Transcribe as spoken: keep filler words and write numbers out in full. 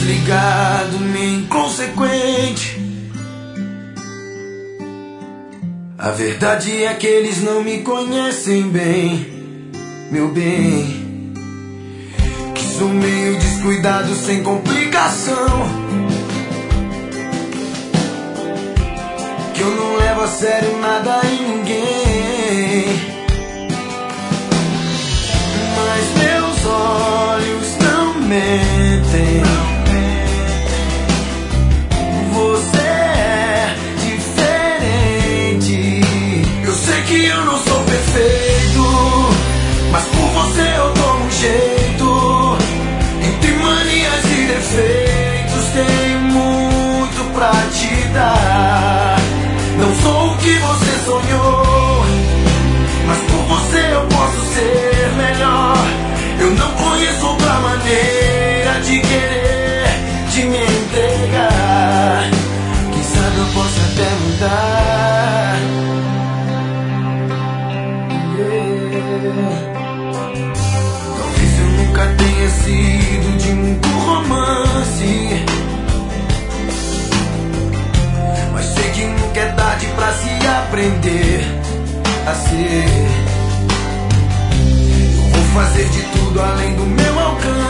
desligado, meio inconsequente. A verdade é que eles não me conhecem bem, meu bem. Que sou meio descuidado, sem complicação. Que eu não levo a sério nada em ninguém. Mas meus olhos não mentem. Você é diferente. Eu sei que eu não sou perfeito, mas por você eu dou um jeito. Entre manias e defeitos tenho muito pra te dar. Não sou o que você sonhou, mas por você eu posso ser melhor. Eu não conheço outra maneira de querer, de me entregar. Quem sabe eu posso até mudar. Yeah. Talvez eu nunca tenha sido de muito romance, mas sei que nunca é tarde pra se aprender a ser. Eu vou fazer de tudo além do meu alcance